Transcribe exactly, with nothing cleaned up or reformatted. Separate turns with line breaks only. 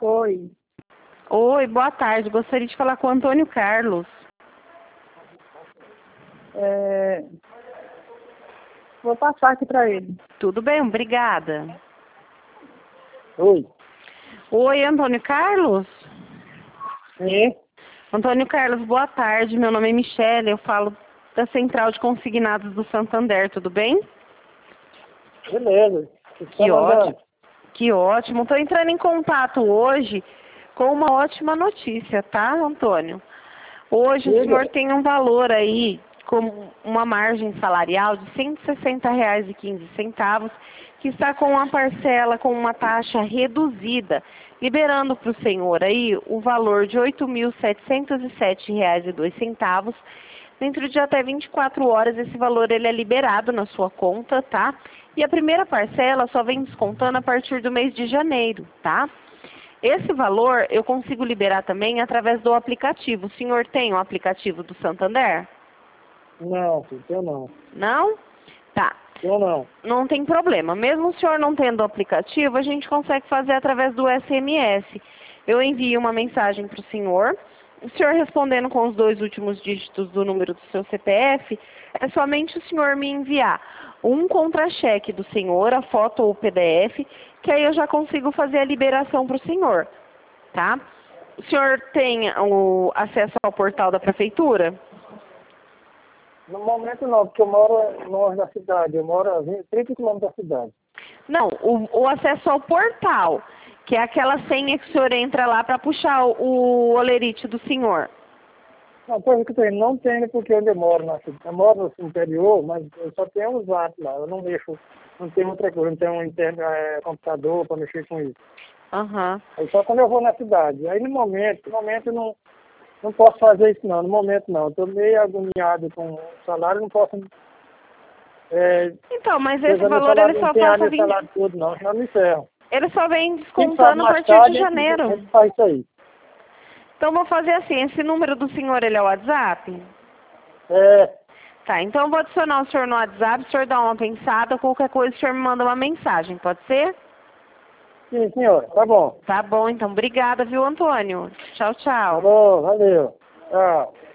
Oi.
Oi, boa tarde. Gostaria de falar com o Antônio Carlos.
É... Vou passar aqui para ele.
Tudo bem, obrigada.
Oi.
Oi, Antônio Carlos?
Sim.
Antônio Carlos, boa tarde. Meu nome é Michele, eu falo da Central de Consignados do Santander, tudo bem?
Beleza.
Que ótimo. Que ótimo. Estou entrando em contato hoje com uma ótima notícia, tá, Antônio? Hoje o senhor tem um valor aí, com uma margem salarial de cento e sessenta reais e quinze centavos, que está com uma parcela com uma taxa reduzida, liberando para o senhor aí o valor de oito mil setecentos e sete reais e dois centavos. Dentro de até vinte e quatro horas esse valor ele é liberado na sua conta, tá? E a primeira parcela só vem descontando a partir do mês de janeiro, tá? Esse valor eu consigo liberar também através do aplicativo. O senhor tem o aplicativo do Santander?
Não, eu não.
Não? Tá.
Eu não.
Não tem problema. Mesmo o senhor não tendo o aplicativo, a gente consegue fazer através do S M S. Eu envio uma mensagem para o senhor. O senhor respondendo com os dois últimos dígitos do número do seu C P F, é somente o senhor me enviar um contra-cheque do senhor, a foto ou o P D F, que aí eu já consigo fazer a liberação para o senhor, tá? O senhor tem o acesso ao portal da prefeitura?
No momento não, porque eu moro longe da cidade. Eu moro a trinta quilômetros da cidade.
Não, o, o acesso ao portal, que é aquela senha que o senhor entra lá para puxar o, o olerite do senhor.
Não, coisa que eu tenho, não tenho porque onde eu moro na cidade. Eu moro no interior, mas eu só tenho os atos lá. Eu não mexo, não tenho outra coisa, não tenho um interno, é, computador para mexer com isso.
Aham. Uhum.
Aí só quando eu vou na cidade. Aí no momento, no momento eu não, não posso fazer isso não, no momento não. Estou meio agoniado com o salário, não posso. É,
então, mas esse valor
salário,
ele só
não tem
passa
área de
vinte...
salário todo não, senão me ferro.
Ele só vem
Quem sabe
descontando a
mais
partir
tarde,
de janeiro.
A gente faz isso aí.
Então vou fazer assim, esse número do senhor ele é o WhatsApp?
É.
Tá, então eu vou adicionar o senhor no WhatsApp, o senhor dá uma pensada, qualquer coisa o senhor me manda uma mensagem, pode ser?
Sim, senhora, tá bom.
Tá bom, então obrigada, viu, Antônio? Tchau, tchau.
Tá bom, valeu. Tchau.